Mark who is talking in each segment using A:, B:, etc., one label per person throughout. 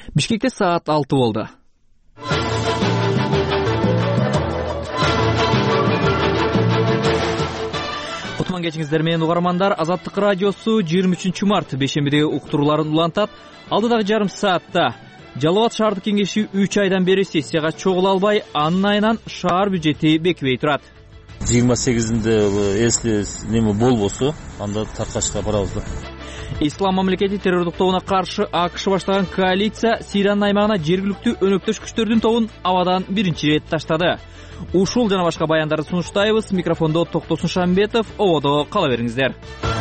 A: Бишкекте саат 6 болду. Кутман кечиңиздер менен угармандар. Азаттык радиосу 23 март бейшембиде уктурууларын улантат. Алдыдагы жарым саатта Жалал Абад шаардык кеңеши 3 айдан бери сессияга чогула албай, анын айынан шаар бюджети бекибей турат.
B: 28-нде если неме болбосо, анда таркашка барабыз да.
A: Ислам мамлекети террордук тобуна каршы АКШ баштаган коалиция Сириянын аймагына жергиликтүү өнөктөш күчтөрдүн тобун абадан биринчи ирет таштады. Ушул жана башка баяндарды сунуштайбыз. Микрофондо Токтосун Шамбетов, ободо кала бериңиздер.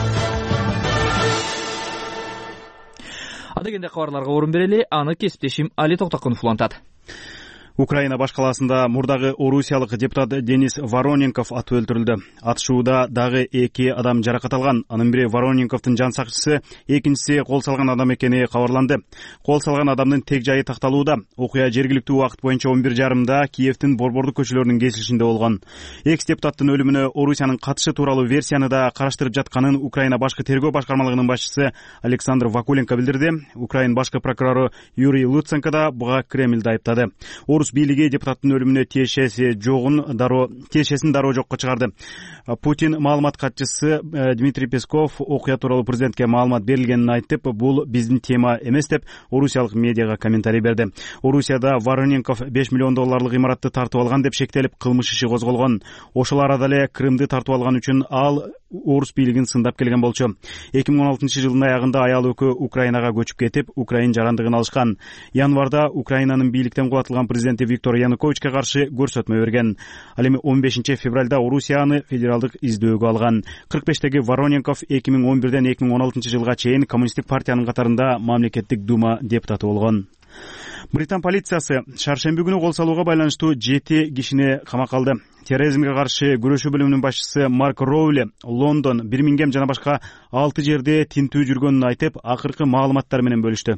A: Адегенде кабарларга орун берели, аны кесиптешим Али Токтакунов улантат.
C: Украина баш калаасында мурдагы орусиялык депутат Денис Вороненков атып өлтүрүлдү. Атышууда дагы 2 адам жаракат алган. Анын бири Вороненковдун жан сакчысы, экинчиси кол салган адам экени кабарланды. Кол салган адамдын тег жайы такталууда. Окуя жергиликтүү убакыт боюнча 11:30-да Киевдин борбордук көчөлөрүнүн кесилишинде болгон. Экс депутаттын өлүмүнө Орусиянын катышы тууралуу версияны да караштырып жатканын Украина башкы тергөө башкармалыгынын башчысы Александр Вакуленко билдирди. Украина башкы прокурору Юрий Луценко да буга Кремлди айыптады. Бийлиги депутаттын өлүмүнө тиешесин дароо жокко чыгарды. Путин маалымат катчысы Дмитрий Песков окуя тууралуу президентке маалымат берилгенин айтып, бул биздин тема эмес деп орусиялык медиага комментарий берди. Орусияда Вороненков 5 миллион долларлык имаратты тартып алган деп шектелип, кылмыш иши козголгон. Ошол арада эле Крымды тартып алган үчүн ал орус бийлигин сындап келген болчу. 2016-жылдын аягында аял экөө Украинага көчүп кетип, Украин жарандыгын алышкан. Январда Украинанын бийликтен кулатылган президенти Виктор Януковичке каршы көрсөтмө берген. Ал эми 15 февралда Орусия аны федералдык издөөгө алган. 45-теги Вороненков 2011-ден 2016-жылга чейин коммунисттик партиянын катарында мамлекеттик дума депутаты болгон. Британ полициясы шаршемби күнү кол салууга байланыштуу 7 кишини камакка алды. Терроризмге каршы күрөшүү бөлүмүнүн башчысы Марк Роули Лондон, Бирмингем жана башка 6 жерде тинтүү жүргөнүн айтып, акыркы маалыматтар менен бөлүштү.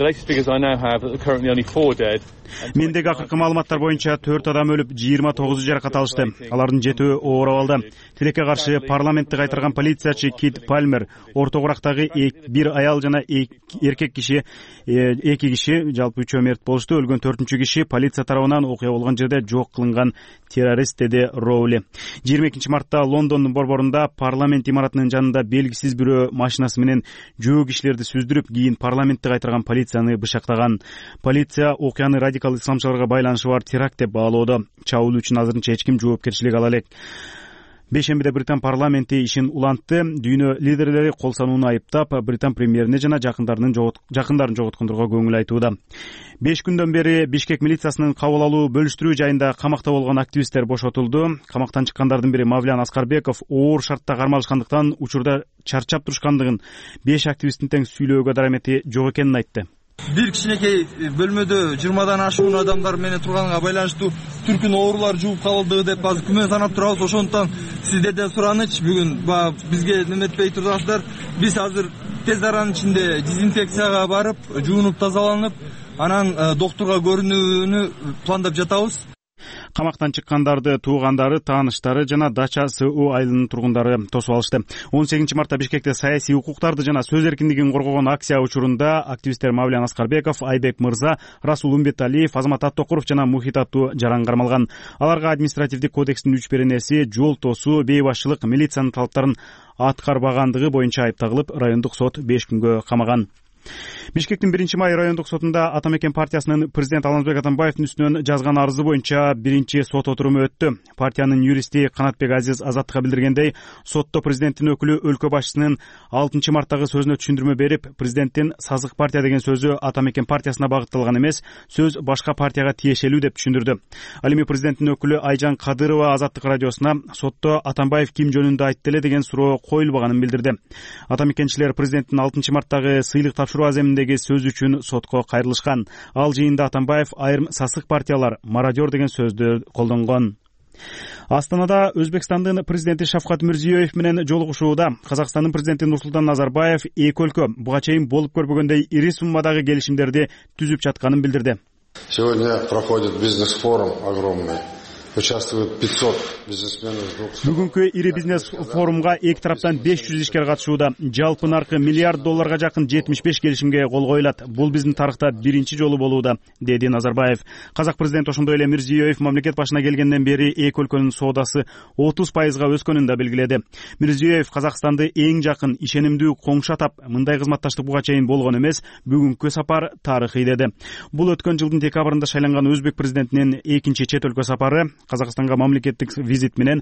C: Мендеги акыркы маалыматтар боюнча 4 адам өлүп, 29 жаракат алышты. Алардын 7-өө оор абалда. Тилекке каршы парламентти кайтарган полициячы Кит Пальмер орто курактагы бир аял жана эркек киши, 2 киши, жалпы 3 мерт болушту. Өлгөн 4-киши киши полиция тарабынан окуя болгон жерде жок кылынган террорист, деди Роули. 22 мартта Лондондун борборунда парламент имаратынын жанында белгисиз бирөө машинасы менен жөө кишилерди сүздүрүп, кийин парламентти кайтарган полицияны бышактаган. Полиция окуяны радикал исламчыларга байланышы бар теракт деп баалоодо. Чабуул үчүн азырынча эч ким жоопкерчилик ала элек. Бейшембиде Британ парламенти ишин улантты. Дүйнө лидерлери кол санууну айыптап, Британ премьерине жана жакындарын жоготкондорго көңүл айтууда. 5 күндөн бери Бишкек милициясынын кабыл алуу бөлүштүрүү жайында камакта болгон активисттер бошотулду. Камактан чыккандардын бири Мавлян Аскарбеков оор шартта кармалышкандыктан учурда чарчап турушкандыгын, 5 активисттин тең сүйлөөгө дарамети жок экенин айтты.
D: Бир кичинекей бөлмөдө 20-дан ашуун адамдар менен турганга байланыштуу түркүн оорулар жууп кабылды деп азыр күмөн санап турабыз. Ошондуктан сиздерден сураныч, бүгүн бизге неметпей турасыздар. Биз азыр тез аранын ичинде дезинфекцияга барып, жуунуп тазаланып, анан доктурга көрүнүүнү пландап жатабыз.
C: Камактан чыккандарды туугандары, тааныштары жана Дача СУ айылынын тургундары тосуп алышты. 18 мартта Бишкекте саясий укуктарды жана сөз эркиндигин коргогон акция учурунда активисттер Мавлян Аскарбеков, Айбек Мырза, Расул Умбеталиев, Азамат Аттокуров жана Мухит аттуу жаран кармалган. Аларга административдик кодекстин 3 беренеси жол тосуу, бейбашчылык, милициянын талаптарын аткарбагандыгы боюнча айыпталып, райондук сот 5 күнгө камаган. Бишкектин 1-май райондук сотунда Атамекен партиясынын президент Алмазбек Атамбаевдин үстүнөн жазган арызы боюнча 1-чи сот отуруму өттү. Партиянын юристи Канатбек Азиз Азаттыкка билдиргендей, сотто президенттин өкүлү өлкө башчысынын 6 марттагы сөзүнө түшүндүрмө берип, президенттин сазык партия деген сөзү Атамекен партиясына багытталган эмес, сөз башка партияга тиешелүү деп түшүндүрдү. Ал эми президенттин өкүлү Айжан Кадырова Азаттык радиосуна сотто Атамбаев ким жөнүндө айтты эле деген суроо коюлбаганын билдирди. Атамекенчилер президенттин 6 марттагы сыйлык тапшыруу аземиндеги сөз үчүн сотко кайрылышкан. Ал жыйында Атамбаев айрым сасык партиялар мародер деген сөздү колдонгон. Астанада Өзбекстандын президенти Шавкат Мирзиёев менен жолугушууда Казакстандын президенти Нурсултан Назарбаев эки өлкө буга чейин болуп көрбөгөндөй ири суммадагы келишимдерди түзүп жатканын билдирди.
E: Сегодня проходит бизнес-форум огромный Участвует 500 бизнесменов.
C: Бүгүнкү ири бизнес форумга эки тараптан 500 ишкер катышууда. Жалпы наркы $1 миллиард жакын 75 келишимге кол коюлат. Бул биздин тарыхта биринчи жолу болууда, деди Назарбаев. Казак президенти ошондой эле Мирзиёев мамлекет башына келгенден бери эки өлкөнүн соодасы 30% өскөнүн да белгиледи. Мирзиёев Казакстанды эң жакын, ишенимдүү коңшу атап, мындай кызматташтык буга чейин болгон эмес, бүгүнкү сапар тарыхый деди. Бул өткөн жылдын декабрында шайланган өзбек президентинин экинчи чет өлкө сапары Казакстанга мамлекеттик визит менен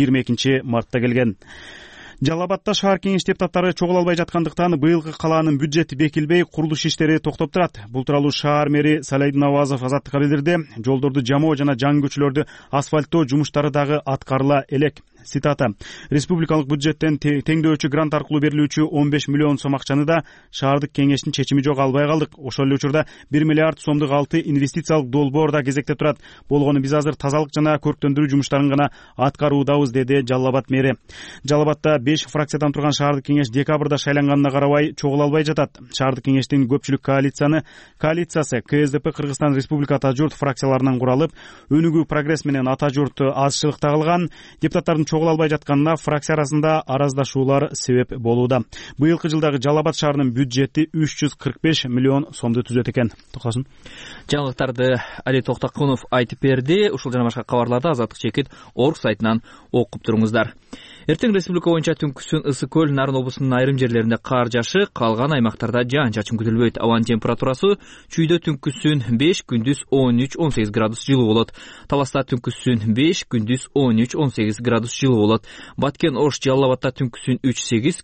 C: 22 мартта келген. Жалал Абадта шаар кеңеш депутаттары чогула албай жаткандыктан быйылкы калаанын бюджети бекилбей, курулуш иштери токтоп турат. Бул тууралуу шаар мэри Салайдин Навазов Азаттыкка билдирди. Жолдорду жамоо жана жаңы көчөлөрдү асфальттоо жумуштары дагы аткарыла элек. Цитата: республикалык бюджеттен теңдөөчү грант аркылуу берилүүчү 15 миллион сом акчаны да шаардык кеңештин чечими жок албай калдык. Ошол эле учурда 1 миллиард сомдук 6 инвестициялык долбоор да кезекте турат. Болгону биз азыр тазалык жана көрктөндүрүү жумуштарын гана аткаруудабыз, деди Жалал Абад мэри. Жалал Абадта 5 фракциядан турган шаардык кеңеш декабрда шайланганына карабай чогула албай жатат. Шаардык кеңештин көпчүлүк коалициясы КСДП Кыргызстан Республика Ата журт фракцияларынан куралып, өнүгүү прогресс менен Ата журт азчылыкта калган. Депутаттардын чогула албай жатканына фракция арасында араздашуулар себеп болууда. Быйылкы жылдагы Жалал Абад шаарынын бюджети 345 миллион сомду түзөт экен. Токосун.
A: Жаңылыктарды Али Токтакунов айтып берди. Ушул жана башка кабарларды Азаттык чекит орг сайтынан окуп туруңуздар. Эртең республика боюнча түнкүсүн Ысык көл, Нарын облусунун айрым жерлеринде кар жаашы, калган аймактарда жаан-чачын күтүлбөйт. Абанын температурасы чүйдө түнкүсүн 5, күндүз 13-18 градус жылуу болот. Таласта түнкүсүн 5, күндүз 13-18 градус жылуу болот. Баткен Ош, Жалал Абадта түнкүсүн 3-8,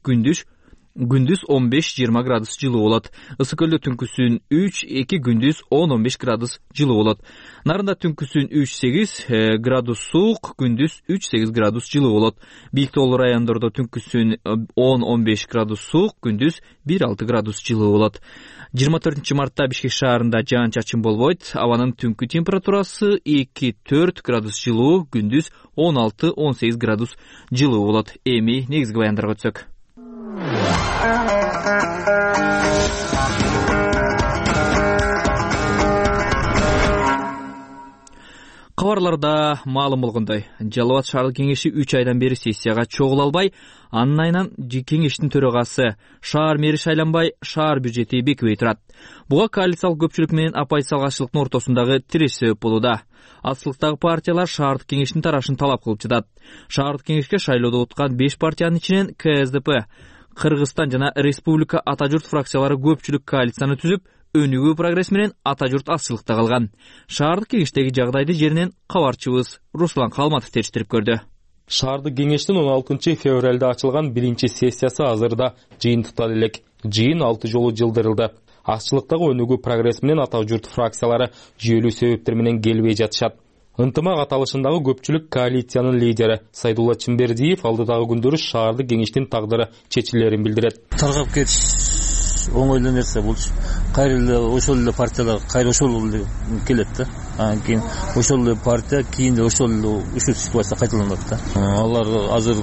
A: күндүз 15-20 градус жылуу болот. Ысык көлдө түнкүсүн 3-2, күндүз 10-15 градус жылуу болот. Нарында түнкүсүн 3-8 градус суук, күндүз 3-8 градус жылуу болот. Бийик тоолуу райондордо түнкүсүн 10-15 градус суук, күндүз 1-6 градус жылуу болот. 24 мартта Бишкек шаарында жаан-чачын болбойт. Абанын түнкү температурасы 2-4 градус жылуу, күндүз 16-18 градус жылуу болот. Эми негизги баяндарга өтсөк. Кабарларда маалым болгондой, Жалал Абад шаардык кеңеши 3 айдан бери сессияга чогула албай, анын айынан кеңештин төрагасы шаар мэри шайланбай, шаар бюджети бекибей турат. Буга коалициялык көпчүлүк менен апайсалгачылыктын ортосундагы тиреш себеп болууда. Атчылыктагы партиялар шаардык кеңештин тарашын талап кылып жатат. Шаардык кеңешке шайлоодо уткан 5 партиянын ичинен КСДП, Кыргызстан жана Республика Ата журт фракциялары көпчүлүк коалицияны түзүп, өнүгүү прогресс менен Ата журт азчылыкта калган. Шаардык кеңештеги жагдайды жеринен кабарчыбыз Руслан Калматов териштирип көрдү.
F: Шаардык кеңештин 16 февралда ачылган биринчи сессиясы азырда жыйынтыктады элек. Жыйын 6 жолу жылдырылды. Азчылыктагы өнүгүү прогресс менен Ата журт фракциялары жүйөлүү себептер менен келбей жатышат. Ынтымак аталышындагы көпчүлүк коалициянын лидери Сайдулла Чымбердиев алдыдагы күндөрү шаардык кеңештин тагдыры чечилерин билдирет.
B: Таргап кетиш оңойлуу нерсе болчу. Кайра ошол эле партиялар кайра ошол эле келет да. Анан кийин ошол эле партия кийин ошол ушул ситуация кайталанат да. Алар азыр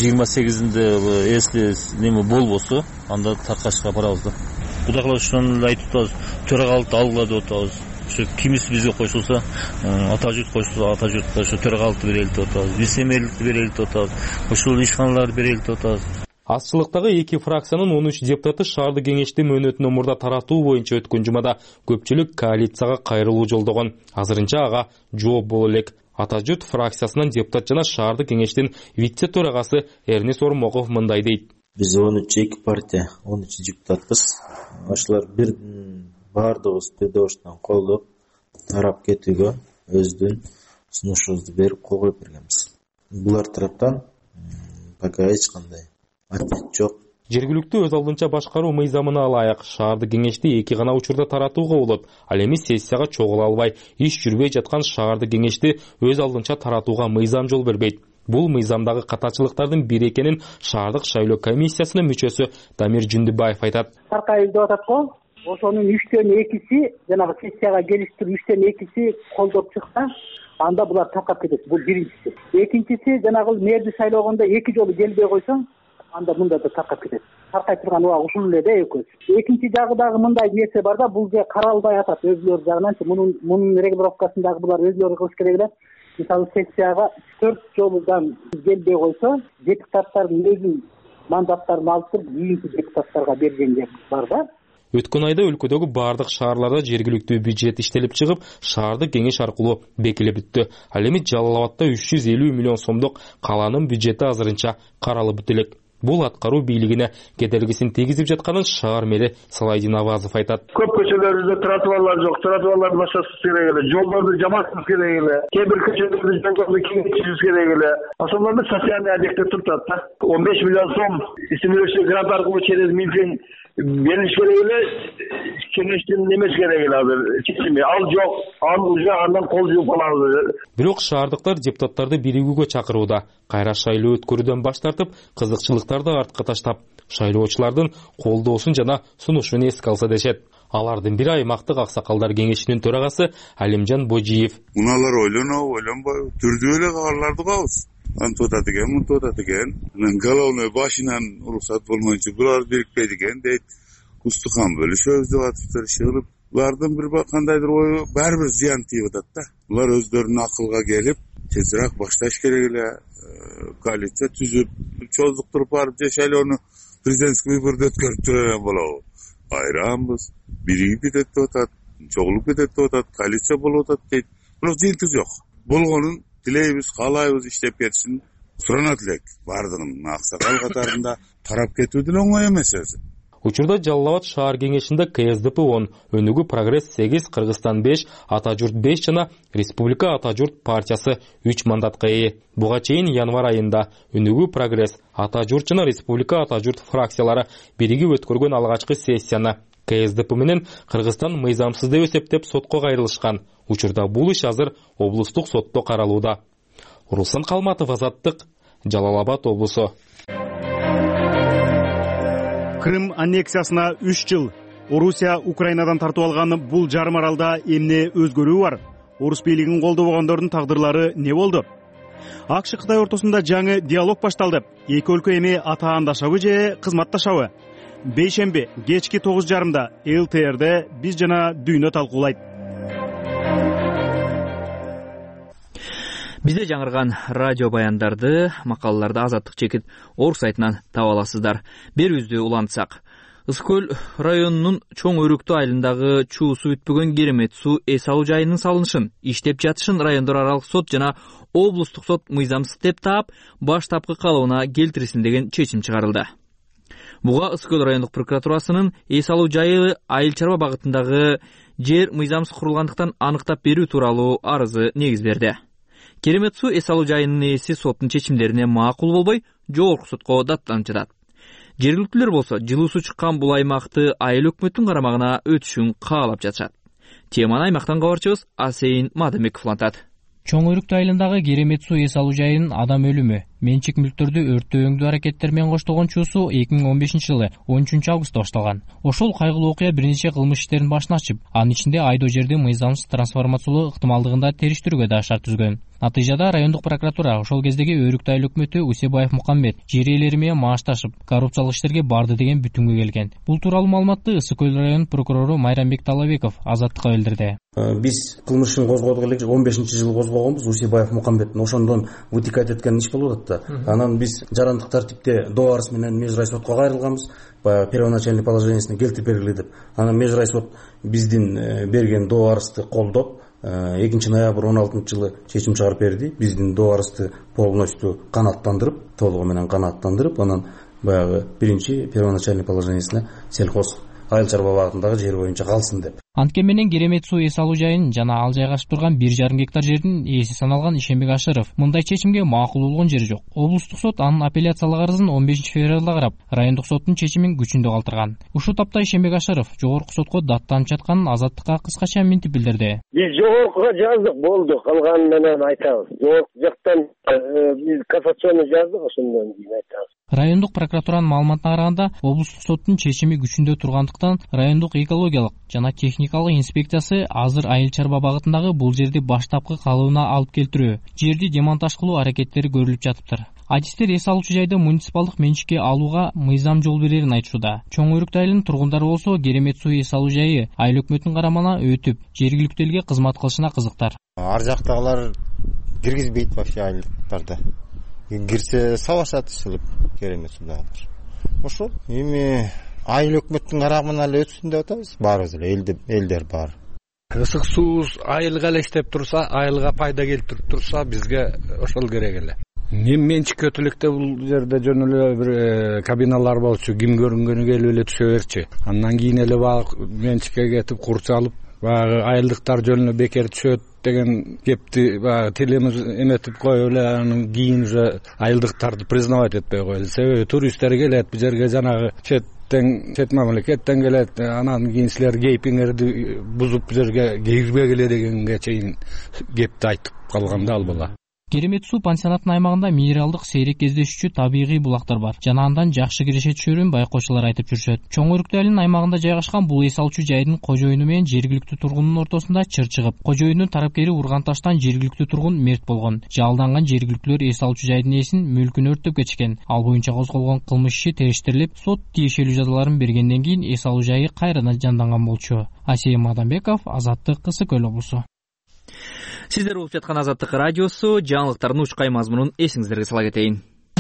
B: 28-inde если неме болбосо, анда таркашка барабыз да. Кудай кааласа ошону эле айтып атабыз. Төрагалыкты алгыла деп атабыз. Ошо кимиси бизге кошулса, Ата журт кошулса, Ата журтка ошо төрагалыкты берели деп атабыз. Вице-мэрликти берели деп атабыз. Ошол ишканаларды берели деп атабыз.
F: Азчылыктагы эки фракциянын 13 депутаты шаардык кеңешти мөөнөтүнө мурда таратуу боюнча өткөн жумада көпчүлүк коалицияга кайрылуу жолдогон. Азырынча ага жооп боло элек. Ата журт фракциясынан депутат жана шаардык кеңештин вице төрагасы Эрнис Ормоков мындай дейт.
G: Биз 13 партия, 13 депутатпыз. Ошолор бир баардыгыбыз бирдоштон колдоп тарап кетүүгө өздүн сунушубузду берип кол коюп бергенбиз. Булар тараптан пока эч кандай ответ жок.
F: Жергиликтүү өз алдынча башкаруу мыйзамына ылайык шаардык кеңешти эки гана учурда таратууга болот. Ал эми сессияга чогула албай, иш жүрбөй жаткан шаардык кеңешти өз алдынча таратууга мыйзам жол бербейт. Бул мыйзамдагы катачылыктардын бири экенин шаардык шайлоо комиссиясынын мүчөсү Дамир Жүндүбаев айтат.
H: Таркаев деп атат го. Ошонун 3төн 2си жанагы сессияга келиштирип 3төн 2си колдоп чыкса, анда булар таркап кетет. Бул биринчиси. Экинчиси жанагы мэрди шайлогондо 2 жолу келбей койсоң, анда мында да таркап кетет. Таркай турган убак ушул эле да экөөсү. Экинчи жагы дагы мындай нерсе бар да, бул же каралбай атат өзүлөр жагынан. Мунун регулировкасын дагы булар өзүлөрү кылыш керек эле. мисалы сессияга 4 жолудан келбей койсо, депутаттар өзүнүн мандаттарын алып туруп кийинки депутаттарга бергенге бар да.
F: Өткөн айда өлкөдөгү бардык шаарларда жергиликтүү бюджет иштелип чыгып, шаардык кеңеш аркылуу бекилип бүттү. Ал эми Жалал Абадта 350 миллион сомдук калаанын бюджети азырынча каралып бүтө элек. Бул аткаруу бийлигине кедергисин тийгизип жатканын шаар мэри Салайдин Авазов айтат.
I: Көп көчөлөрүбүздө тротуарлар жок, тротуарларды башкарышыбыз керек эле, жолдорду жамашыбыз керек эле, кээ бир көчөлөрдү жолдорду кеңейтишибиз керек эле. Ошолорду социальный объекттер турат да. 15 миллион сом стимулирующий грант аркылуу через Минфин берилиш керек эле, кеңештин немеси керек эле азыр чечими. Ал жок, ал уже андан кол жууп алабыз.
F: Бирок шаардыктар депутаттарды биригүүгө чакырууда. Кайра шайлоо өткөрүүдөн баш тартып, кызыкчылыктарды артка таштап, шайлоочулардын колдоосун жана сунушун эске алса дешет. Алардын бири аймактык аксакалдар кеңешинин төрагасы Алимжан Божиев.
J: Уналар ойлонбой, түрдүү эле кабарларды угабыз. Антода деген, мунтода деген. Головной башынан уруксат болмойчу булар бирикпейди экен дейт. Устухан бөлүшөбүз деп атыптыр, чыгылып. Булардын бир кандайдыр ою баары бир зыян тийип атат да. Булар өздөрүнүн акылга келип, тезирээк башташ керек эле. Коалиция түзүп, чоздуктуруп барып же шайлоону президентский выборду өткөрүп турган болобу. Айранбыз, биригип кетет деп атат, чогулуп кетет деп атат, коалиция болуп атат дейт. Бирок жыйынтык жок. Болгонун тилейбиз, каалайбыз, иштеп кетишин суранат элек. Бардыгын аксакал катарында тарап кетүүдөн оңой эмес өзү.
F: Учурда Жалал Абад шаар кеңешинде КСДП 10, Өнүгүү Прогресс 8, Кыргызстан 5, Ата журт 5 жана Республика Ата журт партиясы 3 мандатка ээ. Буга чейин январь айында Өнүгүү Прогресс, Ата журт жана Республика Ата журт фракциялары биригип өткөргөн алгачкы сессияны КСДП менен Кыргызстан мыйзамсыз деп эсептеп сотко кайрылышкан. Учурда бул иш азыр облустук сотто каралууда. Руслан Калматов, Азаттык, Жалал Абад облусу.
C: Крым аннексиясына 3 жыл. Орусия Украинадан тартып алган бул жарым аралда эмне өзгөрүү бар? Орус бийлигин колдобогондордун тагдырлары не болду? АКШ Кытай ортосунда жаңы диалог башталды. Эки өлкө эми атаандашабы же кызматташабы? Бейшемби кечки 9:30 ЛТРде биз жана дүйнө талкуулайт.
A: Бизде жаңырган радио баяндарды, макалаларды Азаттык чекит орг сайтынан таба аласыздар. Берүүбүздү улантсак. Ысык көл районунун Чоң Өрүктүү айылындагы чуусу бүтпөгөн керемет суу эс алуу жайынын салынышын, иштеп жатышын райондор аралык сот жана облустук сот мыйзамсыз деп таап, баштапкы калыбына келтирсин деген чечим чыгарылды. Буга Ысык көл райондук прокуратурасынын эс алуу жайы айыл чарба багытындагы жер мыйзамсыз курулгандыктан аныктап берүү тууралуу арызы негиз берди. Керемет суу эс алуу жайынын ээси соттун чечимдерине макул болбой, жогорку сотко даттанып жатат. Жергиликтүүлөр болсо жылуу суу чыккан бул аймакты айыл өкмөттүн карамагына өтүшүн каалап жатышат. Теманы аймактан кабарчыбыз Асейин Мадамбеков улантат.
K: Чоң Өрүктүү айылындагы керемет суу эс алуу жайынын адам өлүмү, менчик мүлктөрдү өрттөөңдүү аракеттер менен коштолгон чуусу 2015-жылы 13-августта башталган. Ошол кайгылуу окуя бир нече кылмыш иштерин башын ачып, анын ичинде айдоо жерди мыйзамсыз трансформациялоо ыктымалдыгында териштирүүгө да шарт түзгөн. Натыйжада райондук прокуратура ошол кездеги Өрүктүү айыл өкмөтү Усебаев Мукаммед жер ээлери менен маашташып, коррупциялык иштерге барды деген бүтүнгө келген. Бул тууралуу маалыматты Ысык көл районунун прокурору Майрамбек Талабеков Азаттыкка билдирди.
L: Биз кылмышын козгодук элек 15-жылы козгогонбуз. Усебаев Мукаммед ошондон вытекать эткен иш болуп атат да. Анан биз жарандык тартипте доо арыз менен межрайсотко кайрылганбыз. Первоначальный положениесине келтирип бергиле деп. Анан межрайсот биздин берген доо арызды колдоп, 2-ноябрь 16-жылы чечим чыгарып берди. Биздин доо арызды полностью канааттандырып, толугу менен канааттандырып, анан баягы биринчи первоначальный положениесине сельхоз айыл чарба багытындагы жер боюнча калсын деп.
K: Анткен менен керемет суу эс алуу жайын жана ал жайгашып турган 1,5 гектар жердин ээси саналган Ишембек Ашыров мындай чечимге макул болгон жери жок. Облустук сот анын апелляциялык арызын 15-февралда карап, райондук соттун чечимин күчүндө калтырган. Ушул тапта Ишембек Ашыров жогорку сотко даттанып жатканын Азаттыкка кыскача мынтип билдирди.
I: Биз жогоркуга жаздык, болду, калганын менен айтабыз. Жогорку жактан биз кассационный жаздык, ошондон кийин айтабыз.
K: Райондук прокуратуранын маалыматына караганда, облустук соттун чечими күчүндө тургандыктан райондук экологиялык жана техникалык инспекциясы азыр айыл чарба багытындагы бул жерди баштапкы калыбына алып келтирүү, жерди демонтаж кылуу аракеттери көрүлүп жатыптыр. Адистер эс алуучу жайды муниципалдык менчикке алууга мыйзам жол берерин айтышууда. Чоң Өрүктүү айылынын тургундары болсо керемет суу эс алуу жайы айыл өкмөттүн карамагына өтүп, жергиликтүү элге кызмат кылышына кызыктар.
M: Ар жактагылар киргизбейт вообще айылдыктарды. Кирсе сабашат ишилип керемет сундагылар. Ошол эми айыл өкмөттүн карамына эле өтсүн деп атабыз. Баарыбыз эле элдер бар.
N: Ысык сууз айылга эле иштеп турса, айылга пайда келтирип турса, бизге ошол керек эле. Менчикөтүлүктө бул жерде жөн эле бир кабиналар болчу, ким көрүнгөнү келип эле түшө берчи. Андан кийин эле багы менчикке кетип курчалып, багы айылдыктар жөн эле бекер түшөт деген кепти багы тилимиз эметип коюп эле, анан кийин уже айылдыктарды признавать этпей коелу. Себеби туристтер келет бул жерге, жанагы чет мамлекеттен келет, анан кийин силер кейпиңерди бузуп бул жерге кирбегиле дегенге чейин кепти айтып калган да ал бала.
K: Керемет суу пансионатынын аймагында минералдык сейрек кездешүүчү табигый булактар бар. Жана андан жакшы киреше түшөрүн байкоочулар айтып жүрүшөт. Чоң Өрүктүү айылынын аймагында жайгашкан бул эс алуучу жайдын кожоюну менен жергиликтүү тургундун ортосунда чыр чыгып, кожоюндун тарапкери урган таштан жергиликтүү тургун мерт болгон. Жалданган жергиликтүүлөр эс алуучу жайдын ээсин мүлкүн өрттөп кетишкен. Ал боюнча козголгон кылмыш иши териштирилип, сот тиешелүү жазаларын бергенден кийин эс алуу жайы кайрадан жанданган болчу. Асия Мадамбеков, Азаттык, Кысык Көл облусу.
A: Сиздер угуп жаткан Азаттык радиосу, жаңылыктардын учкай мазмунун эсиңиздерге сала кетейин.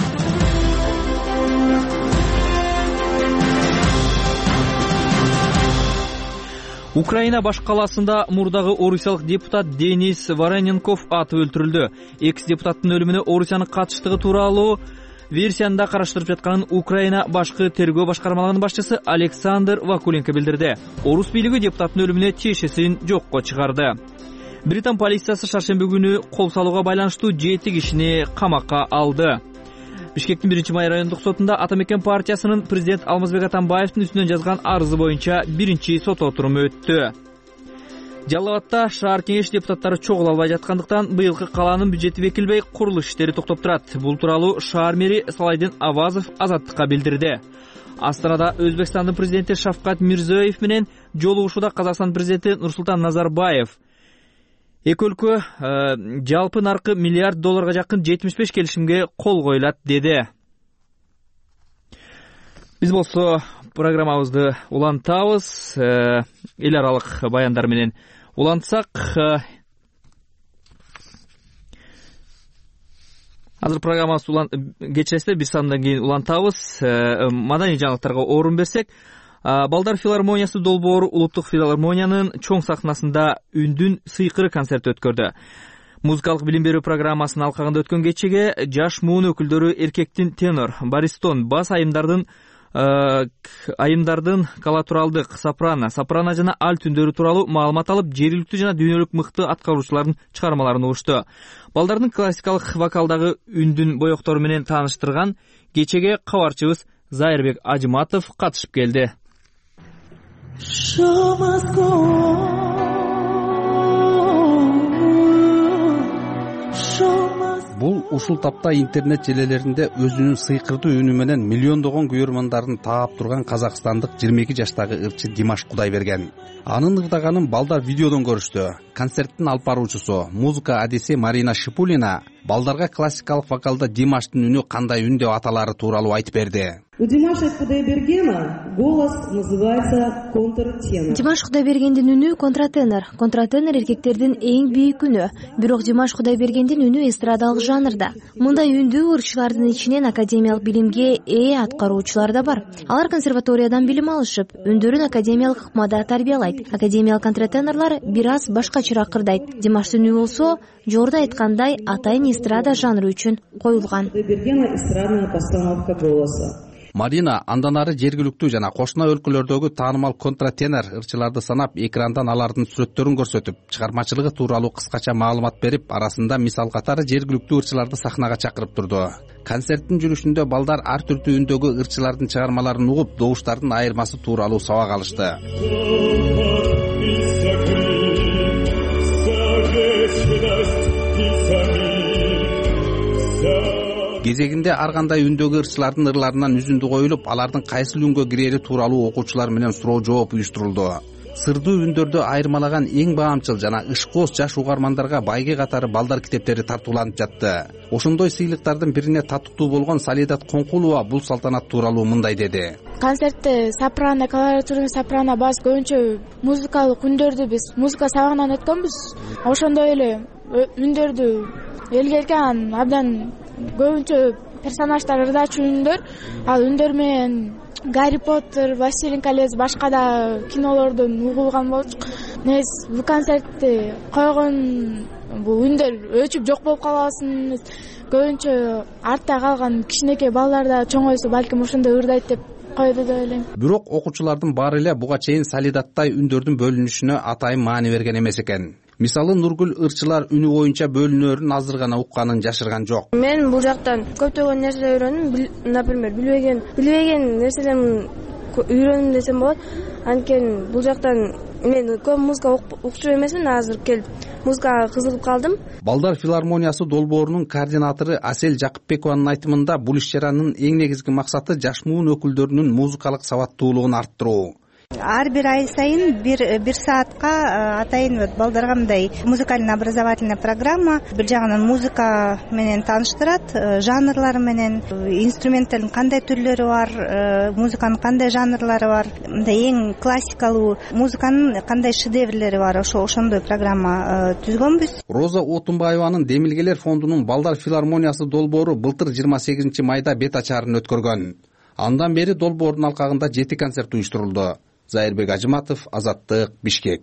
A: Украина баш калаасында мурдагы орусиялык депутат Денис Вороненков атып өлтүрүлдү. Экс-депутаттын өлүмүнө Орусиянын катыштыгы тууралуу версияны да караштырып жатканын Украина башкы тергөө башкармалыгынын башчысы Александр Вакуленко билдирди. Орус бийлиги депутаттын өлүмүнө тиешесин жокко чыгарды. Британ полициясы шаршемби күнү кол салууга байланыштуу 7 кишини камакка алды. Бишкектин 1-май райондук сотунда Атамекен партиясынын президент Алмазбек Атамбаевдин үстүнөн жазган арызы боюнча 1-чи сот отуруму өттү. Жалал Абадта шаар кеңеш депутаттары чогула албай жаткандыктан быйылкы калаанын бюджети бекилбей, курулуш иштери токтоп турат. Бул тууралуу шаар мэри Салайдин Авазов Азаттыкка билдирди. Астанада Өзбекстандын президенти Шавкат Мирзиёев менен жолугушууда Казакстан президенти Нурсултан Назарбаев эки өлкө жалпы наркы $1 миллиард жакын 75 келишимге кол коюлат деди. Биз болсо программабызды улантабыз. Эл аралык баяндар менен улантсак, азыр программабызды кечиресиздер, биз андан кийин улантабыз. Маданий жаңылыктарга орун берсек, Балдар филармониясы долбоору улуттук филармониянын чоң сахнасында үндүн сыйкыры концерти өткөрдү. Музыкалык билим берүү программасынын алкагында өткөн кечеге жаш муун өкүлдөрү эркектин тенор, баритон, бас айымдардын коллатералдык, сопрано жана альт үндөрү тууралуу маалымат алып, жергиликтүү жана дүйнөлүк мыкты аткаруучулардын чыгармаларын угушту. Балдардын классикалык вокалдагы үндүн боектору менен тааныштырган кечеге кабарчыбыз Зайырбек Ажыматов катышып келди.
O: Бул ушул тапта интернет желелеринде өзүнүн сыйкырдуу үнү менен миллиондогон көрөрмандарын таап турган казакстандык 22 жаштагы ырчы Димаш Кудайберген. Анын ырдаганын балдар видеодон көрүштү. Концерттин алып баруучусу, музыка адиси Марина Шипулина балдарга классикалык вокалда Димаштын үнү кандай үн деп аталары тууралуу айтып берди.
P: У Димаша Кудайбергена голос называется контртенор.
Q: Димаш Кудайбергендин үнү контратенор. Контратенор эркектердин эң бийик үнү. Бирок Димаш Кудайбергендин үнү эстрадалык жанрда. Мындай үндүү ырчылардын ичинен академиялык билимге ээ аткаруучулар да бар. Алар консерваториядан билим алышып, үндөрүн академиялык ыкмада тарбиялайт. Академиялык контратенорлор бир аз башкачараак кырдайт. Димаштын үнү болсо, жогоруда айткандай, атайын эстрада жанры үчүн коюлган.
P: Кудайбергена эстрадная постановка голоса.
O: Марина андан ары жергиликтүү жана кошуна өлкөлөрдөгү таанымал контратенор ырчыларды санап, экрандан алардын сүрөттөрүн көрсөтүп, чыгармачылыгы тууралуу кыскача маалымат берип, арасында мисал катары жергиликтүү ырчыларды сахнага чакырып турду. Концерттин жүрүшүндө балдар ар түрдүү үндөгү ырчылардын чыгармаларын угуп, добуштардын айырмасы тууралуу сабак алышты. Кезегинде ар кандай үндөгү ырчылардын ырларынан үзүндү коюлуп, алардын кайсыл үнгө кирери тууралуу окуучулар менен суроо жооп уюштурулду. Сырдуу үндөрдү айырмалаган эң баамчыл жана ышкоос жаш угармандарга байге катары балдар китептери тартууланып жатты. Ошондой сыйлыктардын бирине татыктуу болгон Салидат Конкулова бул салтанат тууралуу мындай деди.
R: Концертте сопрано, колоратурный сопрано, бас көбүнчө музыкалык үндөрдү биз музыка сабагынан өткөнбүз. Ошондой эле үндөрдү элге келген абдан көбүнчө персонаждар ырдачу үндөр, ал үндөр менен Гарри Поттер, Властелин колец, башка да кинолордон угулган болчук. Бул концертти койгон бул үндөр өчүп жок болуп калабызбы. Көбүнчө артта калган кичинекей балдар да чоңойсо балким ошондой ырдайт деп койду деп ойлойм.
O: Бирок окуучулардын баары эле буга чейин солидаттай үндөрдүн бөлүнүшүнө атайын маани берген эмес экен. Мисалы Нургүл ырчылар үнү боюнча бөлүнөрүн азыр гана укканын жашырган жок.
S: Мен бул жактан көптөгөн нерсе үйрөндүм. Например, билбеген нерселерин үйрөндүм десем болот. Анткени бул жактан мен көп музыка укчу эмесмин, азыр келип музыкага кызыгып калдым.
O: Балдар филармониясы долбоорунун координатору Асель Жакыпбекованын айтымында бул иш-чаранын эң негизги максаты жаш муун өкүлдөрүнүн музыкалык сабаттуулугун арттыруу.
T: Ар бир ай сайын бир саатка атайын балдарга мындай музыкальный образовательный программа бир жагынан музыка менен тааныштырат, жанрлары менен, инструменттердин кандай түрлөрү бар, музыканын кандай жанрлары бар, мындай эң классикалуу музыканын кандай шедеврлери бар, ошондой программа түзгөнбүз.
O: Роза Отунбаеванын Демилгелер фондунун Балдар филармониясы долбоору былтыр 28 майда бет ачарын өткөргөн. Андан бери долбоордун алкагында 7 концерт уюштурулду. Зайырбек Ажыматов, Азаттык, Бишкек.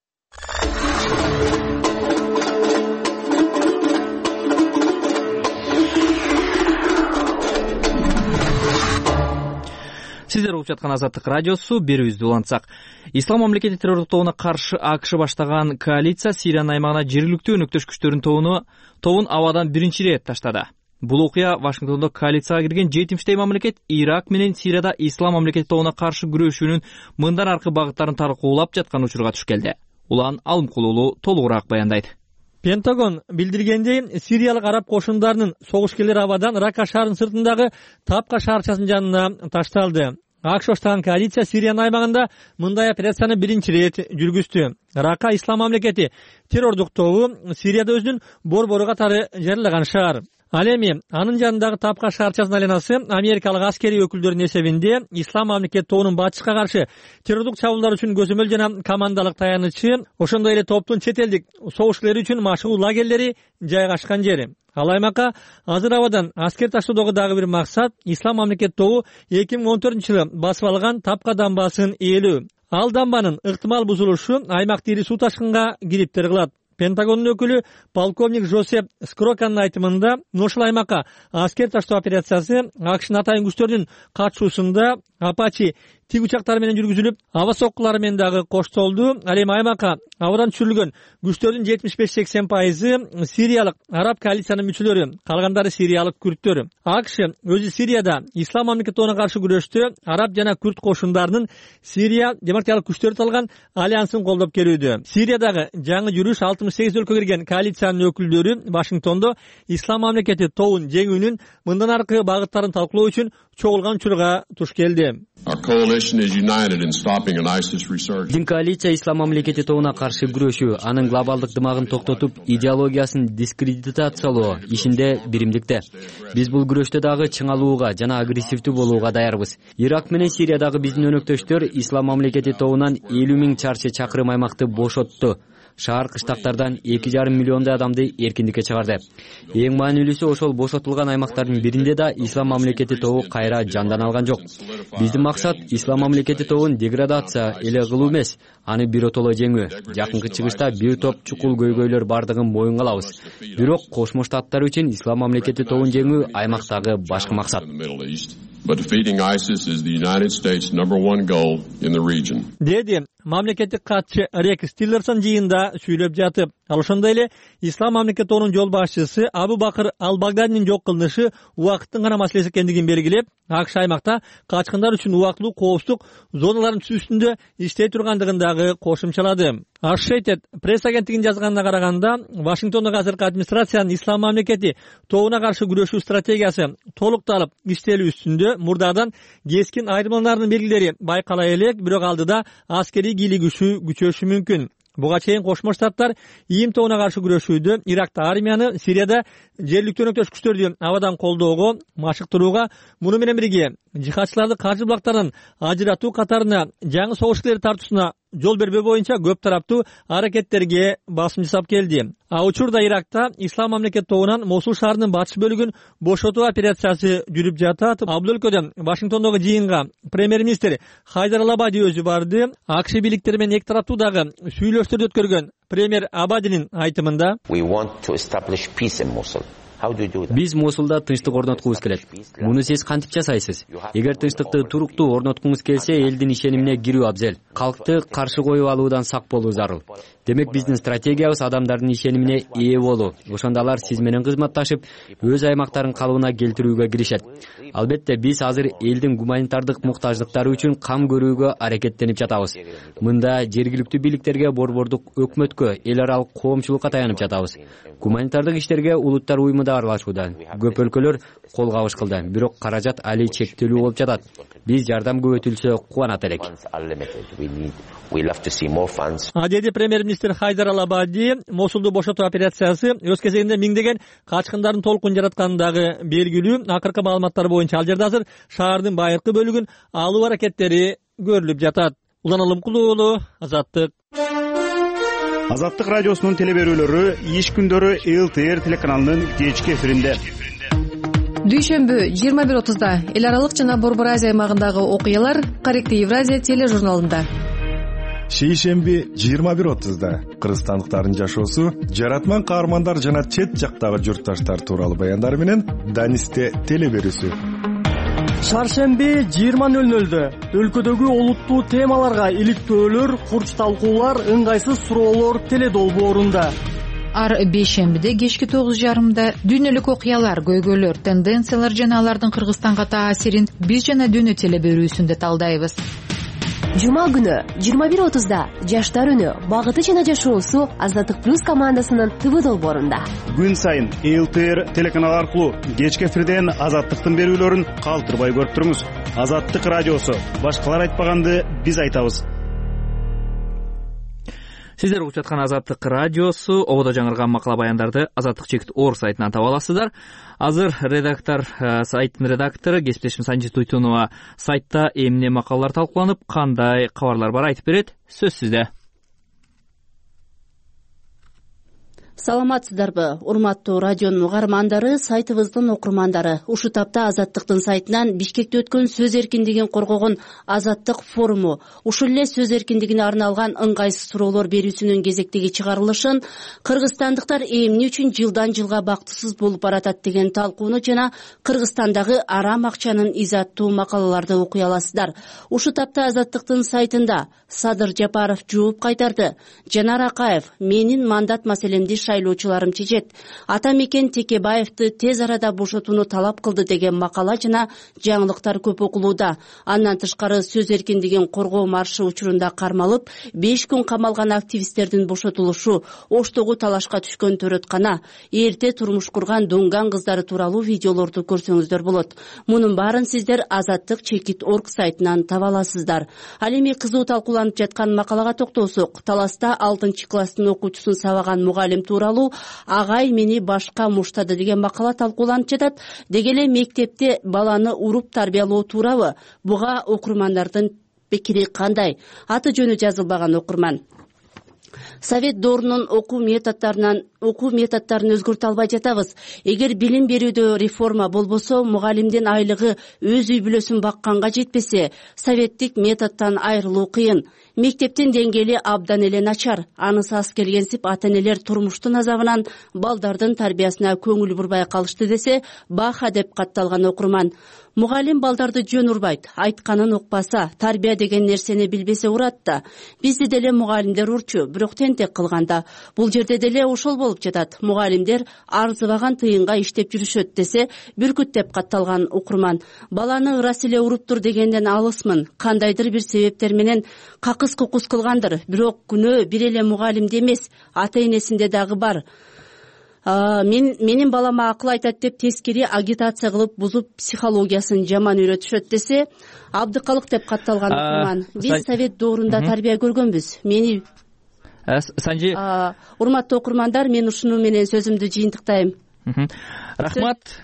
A: Сиздер угуп жаткан Азаттык радиосу. Берүүбүздү улантсак, Ислам мамлекети террордук тобуна каршы АКШ баштаган коалиция Сириянын аймагына жергиликтүү өнөктөш күчтөрүнүн тобун абадан биринчи ирет таштады. Бул окуя Вашингтондо коалицияга кирген 70 мамлекет Ирак менен Сирияда Ислам мамлекети тобуна каршы күрөшүүнүн мындан аркы багыттарын талкуулап жаткан учурга туш келди. Улан Алымкулуулу толугураак баяндайт.
U: Пентагон билдиргендей, Сириялык араб кошундарынын согушкерлери абадан Рака шаарынын сыртындагы Тапка шаарчасынын жанына ташталды. АКШ баштаган коалиция Сириянын аймагында мындай операцияны биринчи рет жүргүздү. Рака Ислам мамлекети террордук тобу Сирияда өзүнүн борбору катары жарыяган шаар. Ал эми анын жанындагы Тапка шаарчасынын айланасы америкалык аскерий өкүлдөрүнүн эсебинде Ислам мамлекети тобунун башчыга каршы террордук чабуулдар үчүн көзөмөл жана командалык таянычы, ошондой эле топтун чет элдик согушкерлери үчүн машыгуу лагерлери жайгашкан жери. Ал аймакка азыр абадан аскер таштоодогу дагы бир максат Ислам мамлекети тобу 2014-жылы басып алган Тапка дамбасын ээлөө. Ал дамбанын ыктымал бузулушу аймакты ири суу ташкынга кириптер кылат. Пентагондун өкүлү полковник Жозеф Скроканын айтымында, ушул аймакка аскер таштоо операциясы АКШнын атайын күчтөрүнүн катышуусунда Апачи тиг учактары менен жүргүзүлүп, аба соккулары менен дагы коштолду. Ал эми аймакка абадан түшүрүлгөн күчтөрдүн 75-80% сириялык араб коалициянын мүчөлөрү, калгандары сириялык күрттөр. АКШ өзү Сирияда Ислам мамлекети тобуна каршы күрөштө араб жана күрт кошундарынын Сирия демократиялык күчтөрү талган альянсын колдоп келүүдө. Сириядагы жаңы жүрүш 68 өлкөгө кирген коалициянын өкүлдөрү Вашингтондо Ислам мамлекети тобун жеңүүнүн мындан аркы багыттарын талкуулоо үчүн чогулган учурга туш келди.
V: Биздин коалиция Ислам мамлекети тобуна каршы күрөшүү, анын глобалдык дымагын токтотуп, идеологиясын дискредитациялоо ишинде биримдикте. Биз бул күрөштө дагы чыңалууга жана агрессивдүү болууга даярбыз. Ирак менен Сириядагы биздин өнөктөштөр Ислам мамлекети тобунан 50.000 чарчы чакырым аймакты бошотту. Шаар кыштактардан 2,5 миллиондой адамды эркиндикке чыгарды. Эң маанилүүсү, ошол бошотулган аймактардын биринде да Ислам мамлекети тобу кайра жандан алган жок. Биздин максат Ислам мамлекети тобун деградация эле кылуу эмес, аны биротоло жеңүү. Жакынкы чыгышта бир топ чукул көйгөйлөр бардыгын моюнга алабыз. Бирок Кошмо Штаттар үчүн Ислам мамлекети тобун жеңүү аймактагы башкы максат.
W: But defeating ISIS is the United States' #1 goal in the region.
U: Деди мамлекеттик катчы Рекс Тиллерсон жыйында сүйлөп жатып, ал ошондой эле Ислам мамлекети тобунун жол башчысы Абу Бакыр Ал-Багдадинин жок кылынышы убакыттын гана маселеси экендигин белгилеп, АКШ аймакта качкындар үчүн убактылуу коопсуздук зоналарын түзүү үстүндө иштей тургандыгын дагы кошумчалады. Associated пресс агенттигинин жазганына караганда, Вашингтондогу азыркы администрациянын Ислам мамлекети тобуна каршы күрөшүү стратегиясы толукталып иштелүү үстүндө мурдагыдан кескин айырмаланарын белгилери байкала элек, бирок алдыда аскерий кийлигишүү күчөшү мүмкүн. Буга чейин Кошмо Штаттар ИИМ тобуна каршы күрөшүүдө Иракта армияны, Сирияда жергиликтүү өнөктөш күчтөрдү абадан колдоого, машыктырууга, муну менен бирге жихадчыларды каржы булактарынан ажыратуу катарына жаңы согуш килери тартуусуна жол бербөө боюнча көп тараптуу аракеттерге басым жасап келди. Учурда Иракта Ислам мамлекет тобунан Мосул шаарынын батыш бөлүгүн бошотуу операциясы жүрүп жатат. Ал өлкөдө Вашингтондогу жыйынга премьер-министр Хайдар Ал-Абади өзү барды. АКШ бийликтери менен эки тараптуу дагы сүйлөшүүлөрдү өткөргөн премьер Абадинин айтымында
V: биз Мосулда тынчтык орноткубуз келет. Муну сиз кантип жасайсыз? Эгер тынчтыкты туруктуу орноткуңуз келсе, элдин ишенимине кирүү абзел. Калкты каршы коюп алуудан сак болуу зарыл. Демек биздин стратегиябыз адамдардын ишенимине ээ болуу. Ошондо алар сиз менен кызматташып, өз аймактарын калыбына келтирүүгө киришет. Албетте биз азыр элдин гуманитардык муктаждыктары үчүн кам көрүүгө аракеттенип жатабыз. Мында жергиликтүү бийликтерге, борбордук өкмөткө, эл аралык коомчулукка таянып жатабыз. Гуманитардык иштерге улуттар уюму да аралашууда. Көп өлкөлөр кол кабыш кылды, бирок каражат али чектелүү болуп жатат. Биз жардам көбөйтүлсө кубанат элек.
U: Деди премьер-министр Хайдар Ал-Абади. Мосулду бошотуу операциясы өз кезегинде миңдеген качкындардын толкун жараткандыгы белгилүү. Акыркы маалыматтар боюнча ал жерде азыр шаардын байыркы бөлүгүн алуу аракеттери көрүлүп жатат. Улан Алымкулуу, Азаттык.
C: Азаттык радиосунун телеберүүлөрү иш күндөрү ЛТР телеканалынын кечки эфиринде.
B: Дүйшөмбү 21:30 эл аралык жана Борбор Азия аймагындагы окуялар Корректив Евразия тележурналында.
D: Шейшемби 21:30 кыргызстандыктардын жашоосу, жаратман каармандар жана чет жактагы журтташтар тууралуу баяндар менен Данисте телеберүүсү.
E: Шаршемби 20:00 өлкөдөгү олуттуу темаларга иликтөөлөр, курч талкуулар, ыңгайсыз суроолор теледолбоорунда.
X: Ар бейшембиде кечки 9:30 дүйнөлүк окуялар, көйгөйлөр, тенденциялар жана алардын Кыргызстанга таасирин биз жана дүйнө телеберүүсүндө талдайбыз.
Y: Жума күнү 21:30 жаштар үнү, багыты жана жашоосу Азаттык плюс командасынын ТВ долбоорунда.
C: Күн сайын ЛТР телеканалы аркылуу кечки эфирден Азаттыктын берүүлөрүн калтырбай көрүп туруңуз. Азаттык радиосу, башкалар айтпаганды биз айтабыз.
A: Сиздер угуп жаткан Азаттык радиосу, ободо жаңырган макала баяндарды azattik.org сайтынан таба аласыздар. Азыр сайттын редактору кесиптешим Санжит Туйтунова сайтта эмне макалалар талкууланып, кандай кабарлар бар айтып берет. Сөз сизде.
Z: Саламатсыздарбы, урматтуу радионун угармандары, сайтыбыздын окурмандары. Ушу тапта Азаттыктын сайтынан Бишкекте өткөн сөз эркиндигин коргогон Азаттык форуму, ушул эле сөз эркиндигине арналган ыңгайсыз суроолор берүүсүнүн кезектеги чыгарылышын, кыргызстандыктар эмне үчүн жылдан жылга бактысыз болуп баратат деген талкууну жана Кыргызстандагы арам акчанын изаттуу макалаларды окуй аласыздар. Ушу тапта Азаттыктын сайтында Садыр Жапаров жооп кайтарды. Жанар Акаев менин мандат маселемди шайлоочуларым чечет. Ата Мекен Текебаевди тез арада бошотууну талап кылды деген макала жана жаңылыктар көп окулууда. Андан тышкары сөз эркиндигин коргоо маршы учурунда кармалып, 5 күн камалган активисттердин бошотулушу, Оштогу талашка түшкөн төрөткана, эрте турмуш курган доңган кыздары тууралуу видеолорду көрсөңүздөр болот. Мунун баарын сиздер azattik.org сайтынан таба аласыздар. Ал эми кызуу талкууланып жаткан макалага токтолсок, Таласта 6-класстын окуучусун сабаган мугалим тууралуу агай мени башка муштады деген макала талкууланып жатат. Деги эле мектепте баланы уруп тарбиялоо туурабы? Буга окурмандардын пикири кандай? Аты жөнү жазылбаган окурман. Совет доорунун окуу методдарын өзгөртө албай жатабыз. Эгер билим берүүдө реформа болбосо, мугалимдин айлыгы өз үй бүлөсүн бакканга жетпесе, советтик методдон айрылуу кыйын. Мектептин деңгээли абдан эле начар. Анысы аз келгенсип ата-энелер турмуштун азабынан балдардын тарбиясына көңүл бурбай калышты десе, баха деп катталган окурман. Мугалим балдарды жөн урбайт, айтканын укпаса, тарбия деген нерсени билбесе урат да. Бизди деле мугалимдер урчу, бирок тентек кылганда. Бул жерде деле ошол болуп жатат. Мугалимдер арзыбаган тыйынга иштеп жүрүшөт десе, бүркүт деп катталган окурман. Баланы ырас эле уруптур дегенден алысмын. Кандайдыр бир себептер менен какыс-кукус кылгандыр. Бирок күнөө бир эле мугалимде эмес, ата-энесинде дагы бар. Менин балама акыл айтат деп тескери агитация кылып бузуп психологиясын жаман үйрөтүшөт десе, Абдыкалык деп катталган окурман. Биз совет доорунда тарбия көргөнбүз. Мени
A: Санжи,
Z: урматтуу окурмандар, мен ушуну менен сөзүмдү жыйынтыктайм.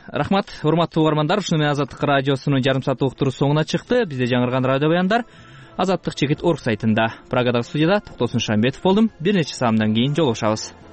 A: Рахмат, урматтуу угармандар. Ушуну менен Азаттык радиосунун жарым сааттык уктуруу соңуна чыкты. Бизде жаңырган радио баяндар azаттык чекит орг сайтында. Прагадагы студияда Токтосун Шамбетов болдум. Бир нече саамдан кийин жолугушабыз.